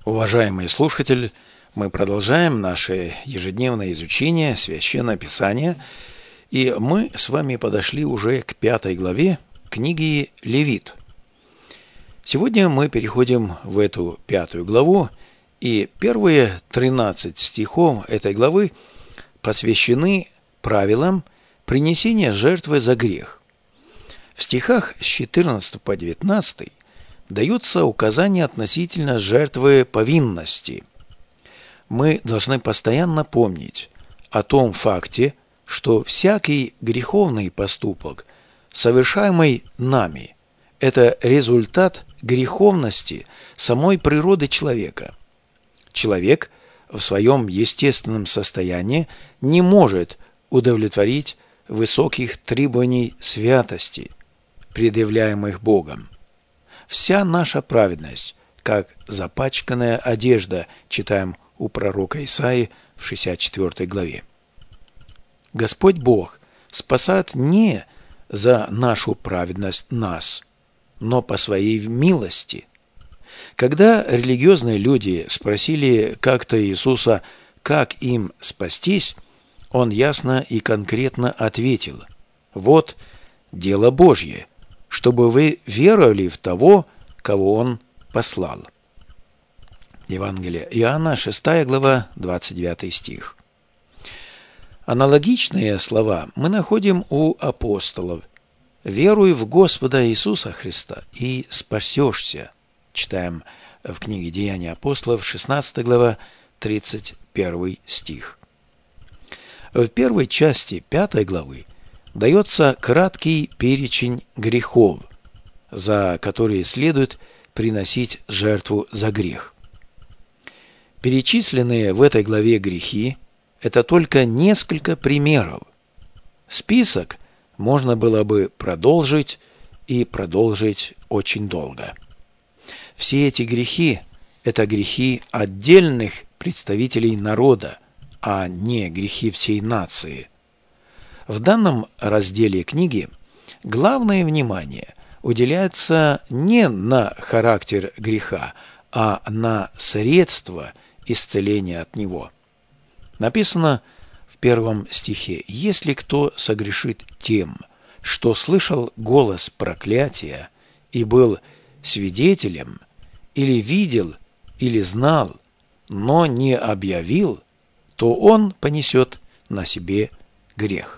Уважаемый слушатель, мы продолжаем наше ежедневное изучение Священного Писания, и мы с вами подошли уже к 5 главе книги Левит. Сегодня мы переходим в эту 5 главу, и первые 13 стихов этой главы посвящены правилам принесения жертвы за грех. В стихах с 14 по 19 даются указания относительно жертвы повинности. Мы должны постоянно помнить о том факте, что всякий греховный поступок, совершаемый нами, это результат греховности самой природы человека. Человек в своем естественном состоянии не может удовлетворить высоких требований святости, предъявляемых Богом. Вся наша праведность, как запачканная одежда, читаем у пророка Исаии в 64 главе. Господь Бог спасает не за нашу праведность нас, но по своей милости. Когда религиозные люди спросили как-то Иисуса, как им спастись, Он ясно и конкретно ответил: «Вот дело Божье, чтобы вы веровали в того, кого Он послал». Евангелие Иоанна, 6 глава, 29 стих. Аналогичные слова мы находим у апостолов. «Веруй в Господа Иисуса Христа и спасешься», читаем в книге Деяния апостолов, 16 глава, 31 стих. В первой части 5 главы дается краткий перечень грехов, за которые следует приносить жертву за грех. Перечисленные в этой главе грехи – это только несколько примеров. Список можно было бы продолжить и продолжить очень долго. Все эти грехи – это грехи отдельных представителей народа, а не грехи всей нации. В данном разделе книги главное внимание уделяется не на характер греха, а на средства исцеления от него. Написано в 1 стихе: «Если кто согрешит тем, что слышал голос проклятия и был свидетелем, или видел, или знал, но не объявил, то он понесет на себе грех».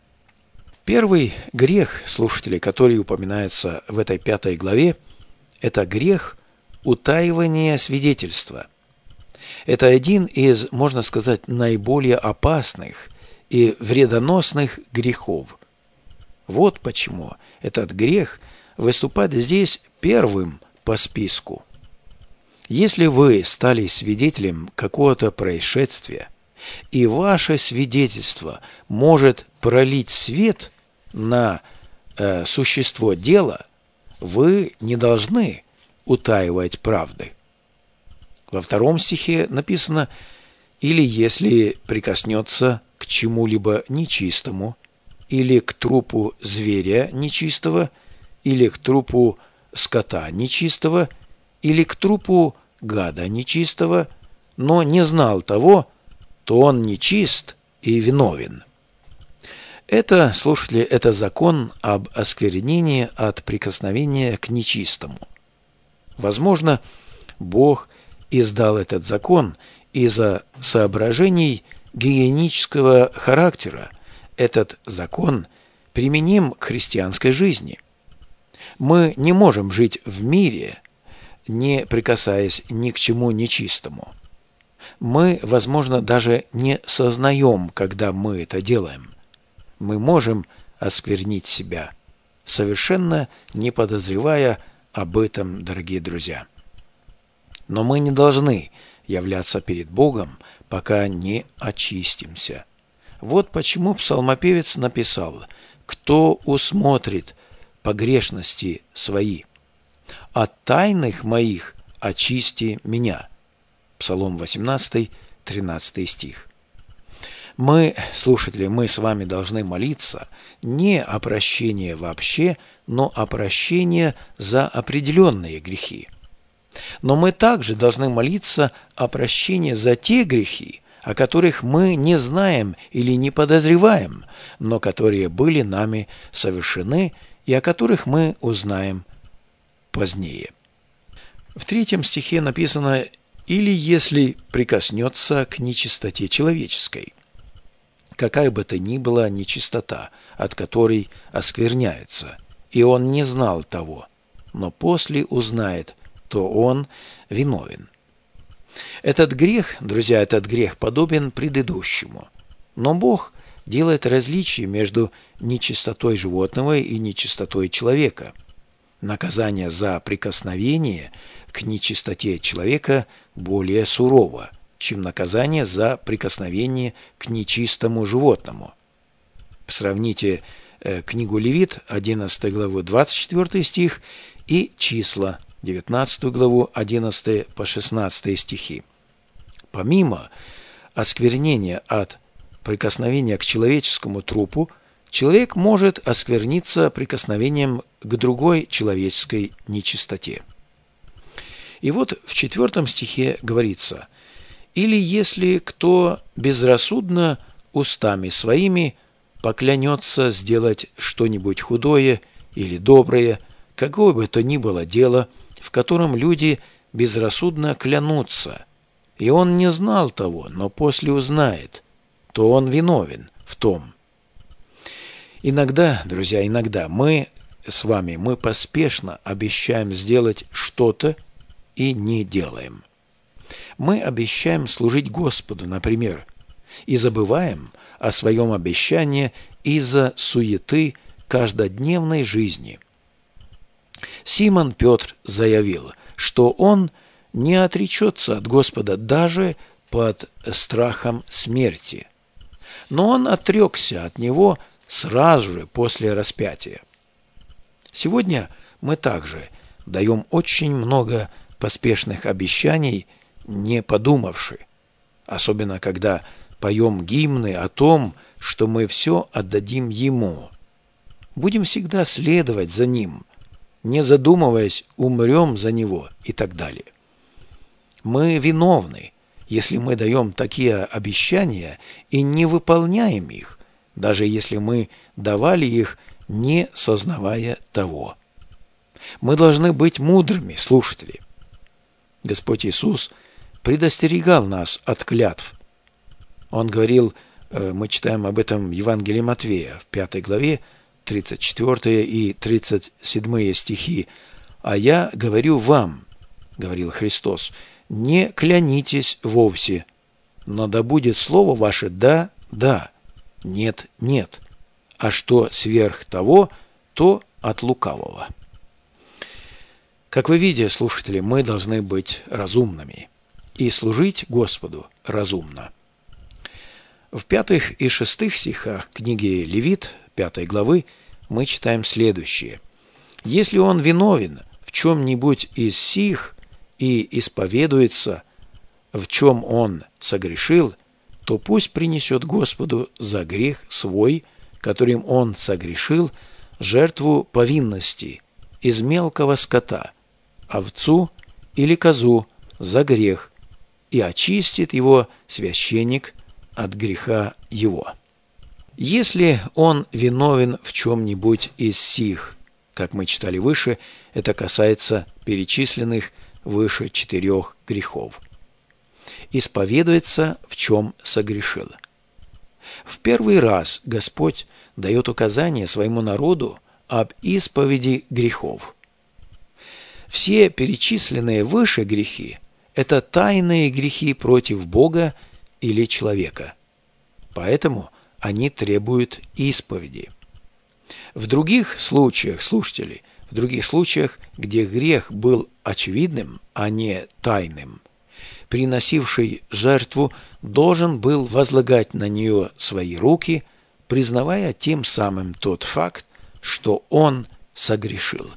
Первый грех, слушатели, который упоминается в этой 5 главе, это грех утаивания свидетельства. Это один из, можно сказать, наиболее опасных и вредоносных грехов. Вот почему этот грех выступает здесь первым по списку. Если вы стали свидетелем какого-то происшествия, и ваше свидетельство может пролить свет на существо дела, вы не должны утаивать правды. Во 2 стихе написано: «Или если прикоснется к чему-либо нечистому, или к трупу зверя нечистого, или к трупу скота нечистого, или к трупу гада нечистого, но не знал того, то он нечист и виновен». Это, слушатели, это закон об осквернении от прикосновения к нечистому. Возможно, Бог издал этот закон из-за соображений гигиенического характера. Этот закон применим к христианской жизни. Мы не можем жить в мире, не прикасаясь ни к чему нечистому. Мы, возможно, даже не сознаем, когда мы это делаем. Мы можем осквернить себя, совершенно не подозревая об этом, дорогие друзья. Но мы не должны являться перед Богом, пока не очистимся. Вот почему псалмопевец написал: «Кто усмотрит погрешности свои? От тайных моих очисти меня». Псалом 18, 13 стих. Мы, слушатели, мы с вами должны молиться не о прощении вообще, но о прощении за определенные грехи. Но мы также должны молиться о прощении за те грехи, о которых мы не знаем или не подозреваем, но которые были нами совершены и о которых мы узнаем позднее. В 3 стихе написано: «Или если прикоснется к нечистоте человеческой». Какая бы то ни была нечистота, от которой оскверняется, и он не знал того, но после узнает, то он виновен. Этот грех, друзья, этот грех подобен предыдущему. Но Бог делает различие между нечистотой животного и нечистотой человека. Наказание за прикосновение к нечистоте человека более сурово, чем наказание за прикосновение к нечистому животному. Сравните книгу Левит, 11 главу, 24 стих, и Числа, 19 главу, 11 по 16 стихи. Помимо осквернения от прикосновения к человеческому трупу, человек может оскверниться прикосновением к другой человеческой нечистоте. И вот в 4 стихе говорится: «Или если кто безрассудно устами своими поклянется сделать что-нибудь худое или доброе, какое бы то ни было дело, в котором люди безрассудно клянутся, и он не знал того, но после узнает, то он виновен в том». Иногда, друзья, мы с вами поспешно обещаем сделать что-то и не делаем. Мы обещаем служить Господу, например, и забываем о своем обещании из-за суеты каждодневной жизни. Симон Петр заявил, что он не отречется от Господа даже под страхом смерти, но он отрекся от Него сразу же после распятия. Сегодня мы также даем очень много поспешных обещаний, не подумавши, особенно когда поем гимны о том, что мы все отдадим Ему. Будем всегда следовать за Ним, не задумываясь, умрем за Него и так далее. Мы виновны, если мы даем такие обещания и не выполняем их, даже если мы давали их, не сознавая того. Мы должны быть мудрыми, слушатели. Господь Иисус предостерегал нас от клятв. Он говорил, мы читаем об этом в Евангелии Матвея, в 5 главе, 34 и 37 стихи. «А я говорю вам, — говорил Христос, — не клянитесь вовсе, но да будет слово ваше «да», «да», «нет», «нет», а что сверх того, то от лукавого». Как вы видите, слушатели, мы должны быть разумными и служить Господу разумно. В 5 и 6 стихах книги Левит, 5 главы, мы читаем следующее. «Если он виновен в чем-нибудь из сих и исповедуется, в чем он согрешил, то пусть принесет Господу за грех свой, которым он согрешил, жертву повинности из мелкого скота, овцу или козу за грех, и очистит его священник от греха его». Если он виновен в чем-нибудь из сих, как мы читали выше, это касается перечисленных выше 4 грехов. Исповедуется, в чем согрешил. В первый раз Господь дает указание своему народу об исповеди грехов. Все перечисленные выше грехи – это тайные грехи против Бога или человека. Поэтому они требуют исповеди. В других случаях, слушатели, в других случаях, где грех был очевидным, а не тайным, приносивший жертву должен был возлагать на нее свои руки, признавая тем самым тот факт, что он согрешил.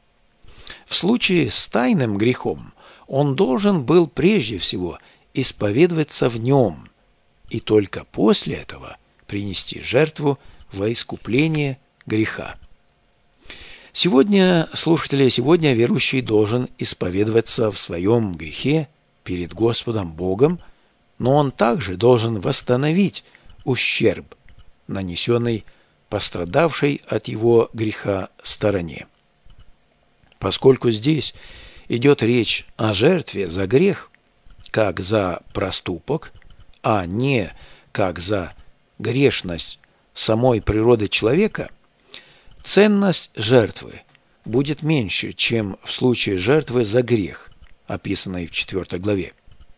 В случае с тайным грехом он должен был прежде всего исповедоваться в нем, и только после этого принести жертву во искупление греха. Сегодня верующий должен исповедоваться в своем грехе перед Господом Богом, но он также должен восстановить ущерб, нанесенный пострадавшей от его греха стороне. Поскольку здесь идет речь о жертве за грех, как за проступок, а не как за грешность самой природы человека, ценность жертвы будет меньше, чем в случае жертвы за грех, описанной в 4 главе.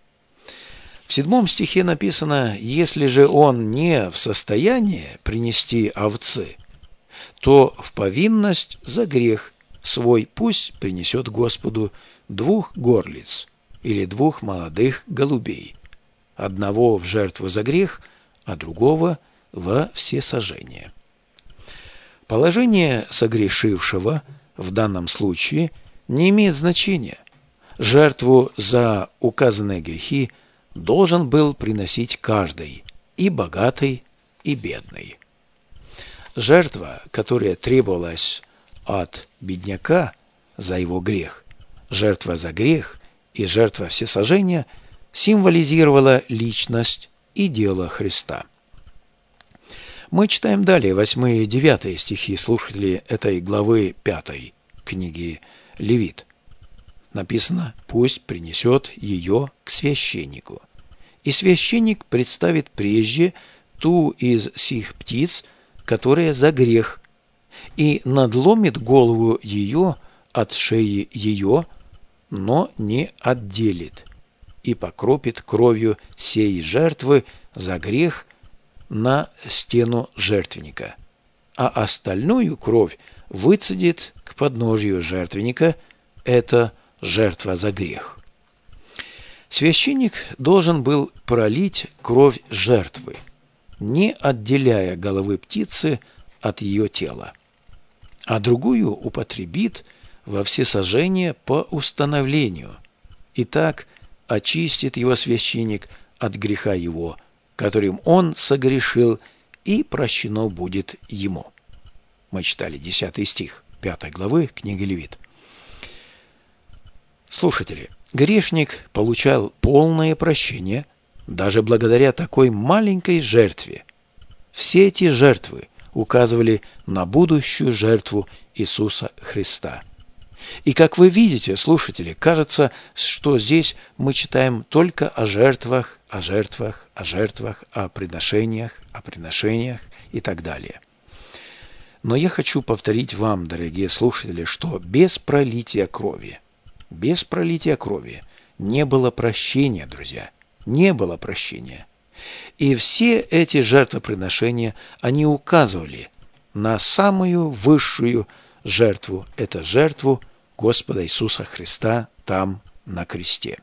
В 7 стихе написано: «Если же он не в состоянии принести овцы, то в повинность за грех свой пусть принесет Господу 2 горлиц или 2 молодых голубей, одного в жертву за грех, а другого во всесожжение». Положение согрешившего в данном случае не имеет значения. Жертву за указанные грехи должен был приносить каждый, и богатый, и бедный. Жертва, которая требовалась от бедняка за его грех, жертва за грех и жертва всесожжения, символизировала личность и дело Христа. Мы читаем далее 8 и 9 стихи, слушатели этой главы 5 книги Левит. Написано: «Пусть принесет ее к священнику, и священник представит прежде ту из сих птиц, которая за грех, и надломит голову ее от шеи ее, но не отделит, и покропит кровью сей жертвы за грех на стену жертвенника, а остальную кровь выцедит к подножию жертвенника, это жертва за грех». Священник должен был пролить кровь жертвы, не отделяя головы птицы от ее тела, а другую употребит во всесожжение по установлению, и так очистит его священник от греха его, которым он согрешил, и прощено будет ему. Мы читали 10 стих 5 главы книги Левит. Слушатели, грешник получал полное прощение даже благодаря такой маленькой жертве. Все эти жертвы указывали на будущую жертву Иисуса Христа. И как вы видите, слушатели, кажется, что здесь мы читаем только о жертвах, о приношениях и так далее. Но я хочу повторить вам, дорогие слушатели, что без пролития крови не было прощения, друзья, не было прощения. И все эти жертвоприношения, они указывали на самую высшую жертву, это жертву Господа Иисуса Христа там на кресте.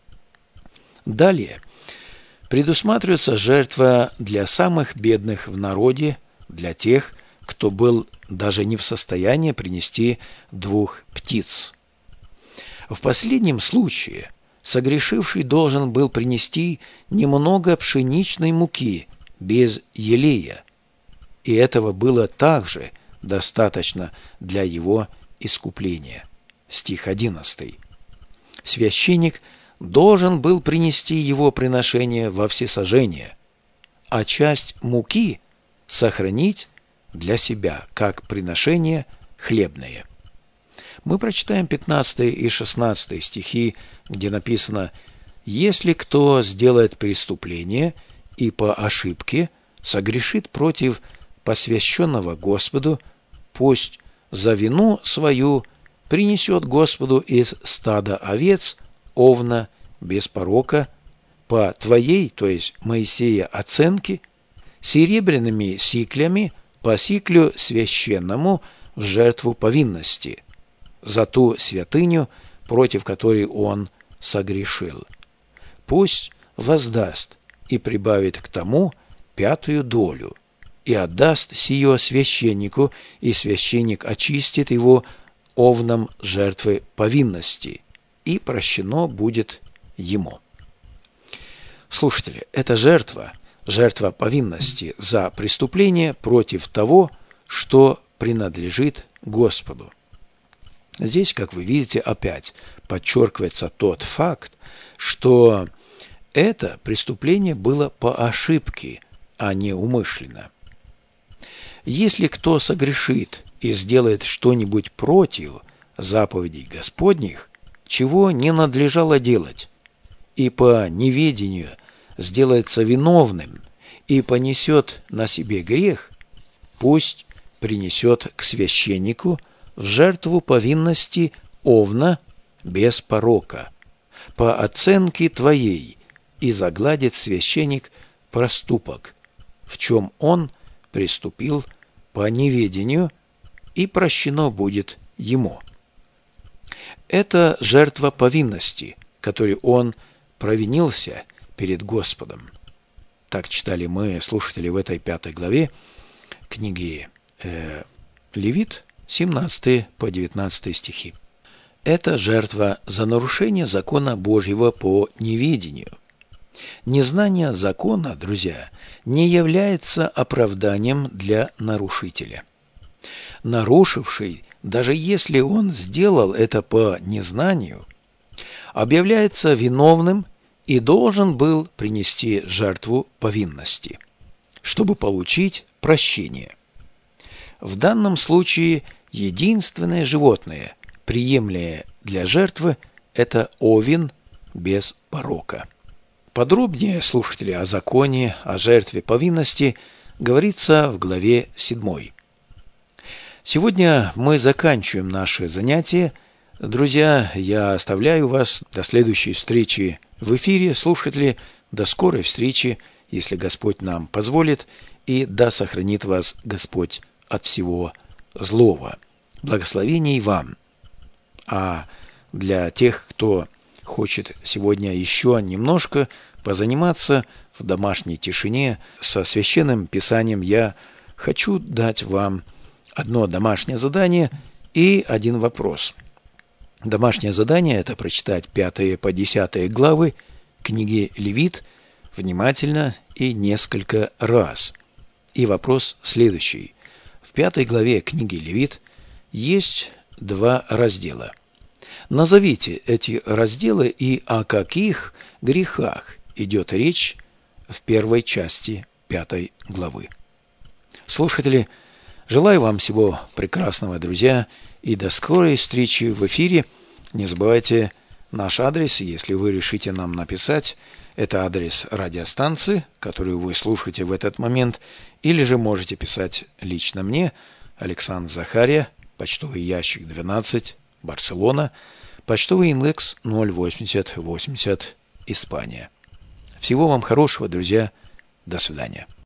Далее предусматривается жертва для самых бедных в народе, для тех, кто был даже не в состоянии принести 2 птиц. В последнем случае согрешивший должен был принести немного пшеничной муки без елея, и этого было также достаточно для его искупления. Стих 11. Священник должен был принести его приношение во всесожжение, а часть муки сохранить для себя, как приношение хлебное. Мы прочитаем 15 и 16 стихи, где написано: «Если кто сделает преступление и по ошибке согрешит против посвященного Господу, пусть за вину свою принесет Господу из стада овец овна без порока по твоей, то есть Моисея, оценке, серебряными сиклями по сиклю священному в жертву повинности, за ту святыню, против которой он согрешил. Пусть воздаст и прибавит к тому 5 долю, и отдаст сие священнику, и священник очистит его овном жертвы повинности, и прощено будет ему». Слушатели, это жертва повинности за преступление против того, что принадлежит Господу. Здесь, как вы видите, опять подчеркивается тот факт, что это преступление было по ошибке, а не умышленно. Если кто согрешит и сделает что-нибудь против заповедей Господних, чего не надлежало делать, и по неведению сделается виновным и понесет на себе грех, пусть принесет к священнику в жертву повинности овна без порока, по оценке твоей, и загладит священник проступок, в чем он приступил по неведению, и прощено будет ему. Это жертва повинности, которой он провинился перед Господом. Так читали мы, слушатели, в этой 5 главе книги Левит, 17 по 19 стихи. Это жертва за нарушение закона Божьего по неведению. Незнание закона, друзья, не является оправданием для нарушителя. Нарушивший, даже если он сделал это по незнанию, объявляется виновным и должен был принести жертву повинности, чтобы получить прощение. В данном случае единственное животное, приемлемое для жертвы, это овен без порока. Подробнее, слушатели, о законе, о жертве повинности говорится в главе 7. Сегодня мы заканчиваем наше занятие. Друзья, я оставляю вас до следующей встречи в эфире. Слушатели, до скорой встречи, если Господь нам позволит, и да сохранит вас Господь от всего злого. Благословений вам. А для тех, кто хочет сегодня еще немножко позаниматься в домашней тишине со Священным Писанием, я хочу дать вам одно домашнее задание и один вопрос. Домашнее задание – это прочитать 5 по 10 главы книги Левит внимательно и несколько раз. И вопрос следующий. В 5 главе книги Левит есть 2 раздела. Назовите эти разделы и о каких грехах идет речь в первой части 5 главы. Слушатели, желаю вам всего прекрасного, друзья, и до скорой встречи в эфире. Не забывайте наш адрес, если вы решите нам написать. Это адрес радиостанции, которую вы слушаете в этот момент, или же можете писать лично мне, Александр Захария, почтовый ящик 12, Барселона, почтовый индекс 08080, Испания. Всего вам хорошего, друзья. До свидания.